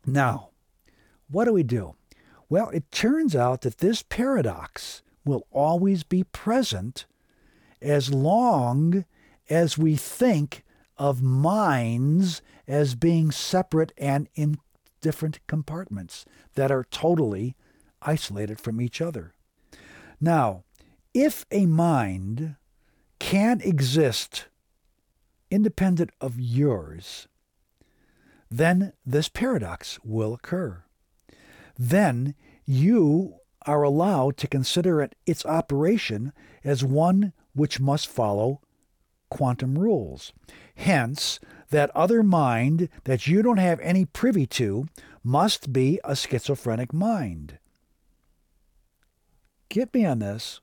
Now, what do? Well, it turns out that this paradox will always be present as long as we think of minds as being separate and in different compartments that are totally isolated from each other. Now, if a mind can exist independent of yours, then this paradox will occur. Then you are allowed to consider its operation as one which must follow quantum rules. Hence, that other mind that you don't have any privy to must be a schizophrenic mind. Get me on this.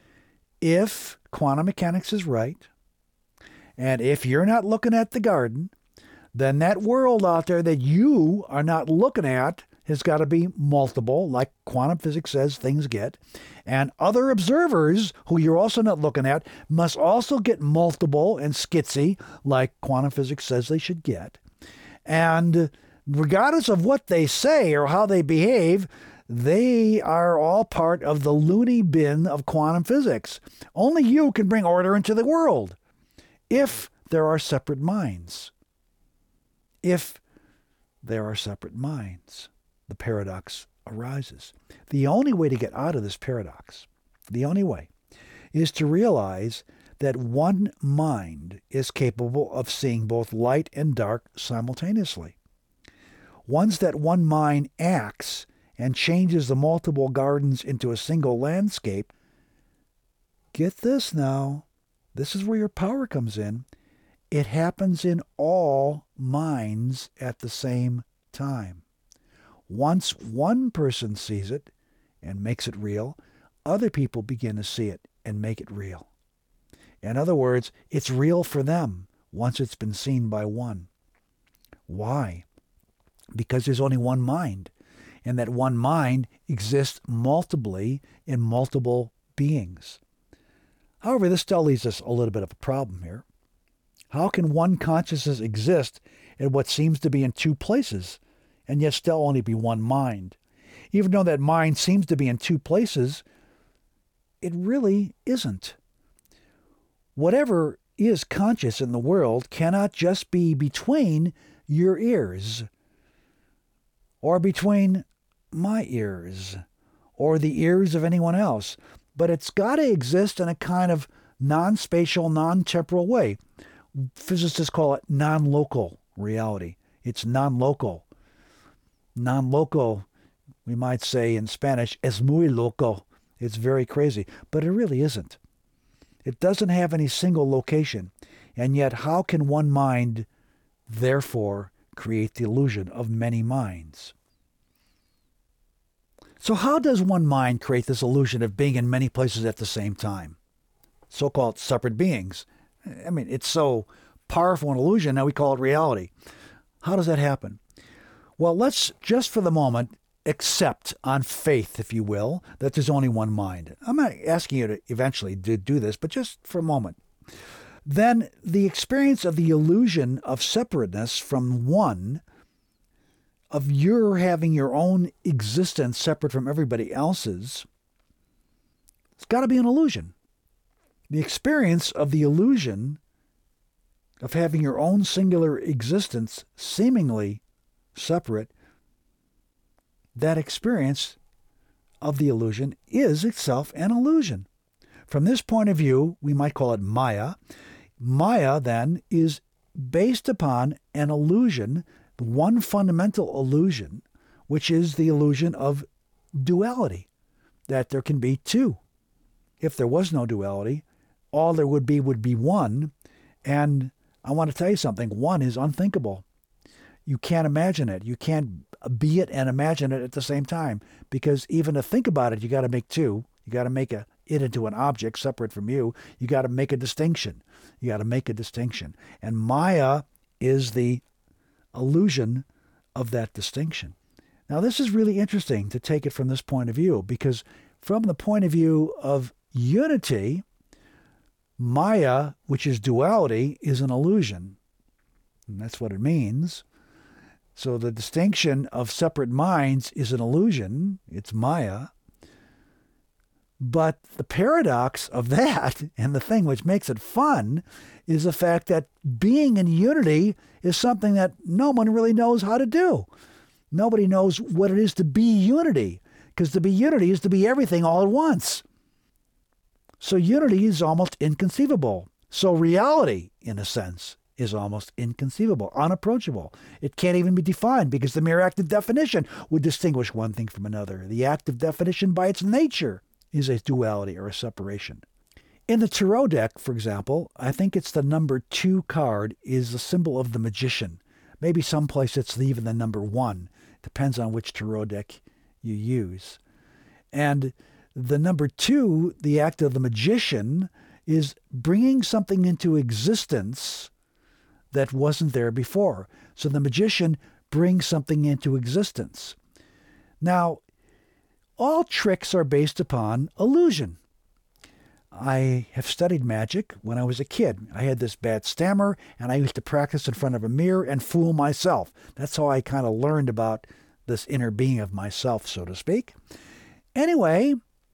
If quantum mechanics is right, and if you're not looking at the garden, then that world out there that you are not looking at has got to be multiple, like quantum physics says things get. And other observers who you're also not looking at must also get multiple and schizzy, like quantum physics says they should get. And regardless of what they say or how they behave, they are all part of the loony bin of quantum physics. Only you can bring order into the world if there are separate minds. If there are separate minds, the paradox arises. The only way to get out of this paradox, the only way, is to realize that one mind is capable of seeing both light and dark simultaneously. Once that one mind acts and changes the multiple gardens into a single landscape, get this now, this is where your power comes in. It happens in all minds at the same time. Once one person sees it and makes it real, other people begin to see it and make it real. In other words, it's real for them once it's been seen by one. Why? Because there's only one mind, and that one mind exists multiply in multiple beings. However, this still leaves us a little bit of a problem here. How can one consciousness exist in what seems to be in two places and yet still only be one mind? Even though that mind seems to be in two places, it really isn't. Whatever is conscious in the world cannot just be between your ears, or between my ears, or the ears of anyone else, but it's got to exist in a kind of non-spatial, non-temporal way. Physicists call it non-local reality. It's non-local. Non-local, we might say in Spanish, es muy loco. It's very crazy, but it really isn't. It doesn't have any single location, and yet how can one mind, therefore, create the illusion of many minds? So how does one mind create this illusion of being in many places at the same time? So-called separate beings. I mean, it's so powerful an illusion, now we call it reality. How does that happen? Well, let's just for the moment accept on faith, if you will, that there's only one mind. I'm not asking you to eventually do this, but just for a moment. Then the experience of the illusion of separateness from one, of your having your own existence separate from everybody else's, it's got to be an illusion. The experience of the illusion of having your own singular existence seemingly separate, that experience of the illusion is itself an illusion. From this point of view, we might call it Maya. Maya, then, is based upon an illusion, one fundamental illusion, which is the illusion of duality, that there can be two. If there was no duality, all there would be one, and I want to tell you something, one is unthinkable. You can't imagine it. You can't be it and imagine it at the same time, because even to think about it, you got to make two. You got to make it into an object separate from you. You got to make a distinction. You got to make a distinction. And Maya is the illusion of that distinction. Now, this is really interesting to take it from this point of view, because from the point of view of unity, Maya, which is duality, is an illusion. And that's what it means. So the distinction of separate minds is an illusion. It's Maya. But the paradox of that, and the thing which makes it fun, is the fact that being in unity is something that no one really knows how to do. Nobody knows what it is to be unity, because to be unity is to be everything all at once. So unity is almost inconceivable. So reality, in a sense, is almost inconceivable, unapproachable. It can't even be defined because the mere act of definition would distinguish one thing from another. The act of definition by its nature is a duality or a separation. In the tarot deck, for example, I think it's the number 2 card is the symbol of the magician. Maybe someplace it's even the number 1. Depends on which tarot deck you use. And the number 2, the act of the magician, is bringing something into existence that wasn't there before. So the magician brings something into existence. Now, all tricks are based upon illusion. I have studied magic when I was a kid. I had this bad stammer, and I used to practice in front of a mirror and fool myself. That's how I kind of learned about this inner being of myself, so to speak. Anyway,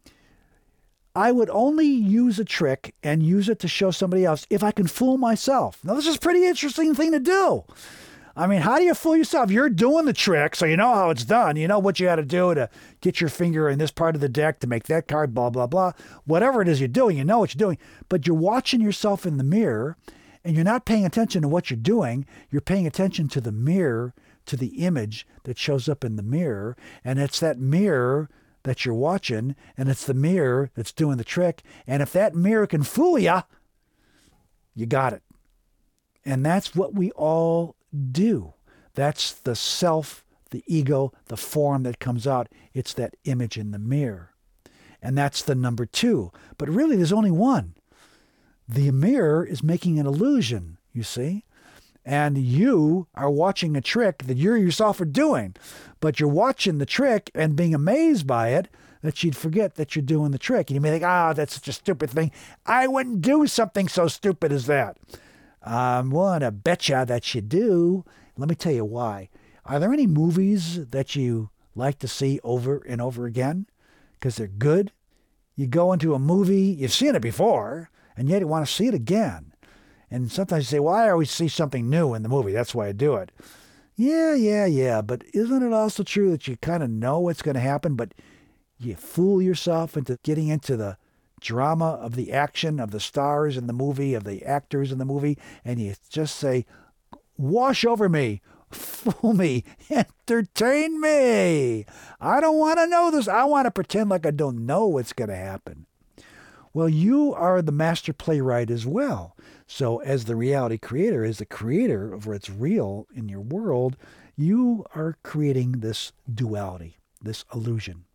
I would only use a trick and use it to show somebody else if I can fool myself. Now, this is a pretty interesting thing to do. I mean, how do you fool yourself? You're doing the trick, so you know how it's done. You know what you got to do to get your finger in this part of the deck to make that card, blah, blah, blah. Whatever it is you're doing, you know what you're doing. But you're watching yourself in the mirror, and you're not paying attention to what you're doing. You're paying attention to the mirror, to the image that shows up in the mirror. And it's that mirror that you're watching, and it's the mirror that's doing the trick. And if that mirror can fool you, you got it. And that's what we all do. That's the self, the ego, the form that comes out. It's that image in the mirror. And that's the number 2. But really, there's only one. The mirror is making an illusion, you see? And you are watching a trick that you yourself are doing. But you're watching the trick and being amazed by it that you'd forget that you're doing the trick. And you may think, that's such a stupid thing. I wouldn't do something so stupid as that. I'm willing to bet you that you do. Let me tell you why. Are there any movies that you like to see over and over again? Because they're good? You go into a movie, you've seen it before, and yet you want to see it again. And sometimes you say, well, I always see something new in the movie. That's why I do it. Yeah. But isn't it also true that you kind of know what's going to happen, but you fool yourself into getting into the drama of the action of the stars in the movie, of the actors in the movie, and you just say, wash over me, fool me, entertain me. I don't want to know this. I want to pretend like I don't know what's going to happen. Well, you are the master playwright as well. So as the reality creator, as the creator of what's real in your world, you are creating this duality, this illusion.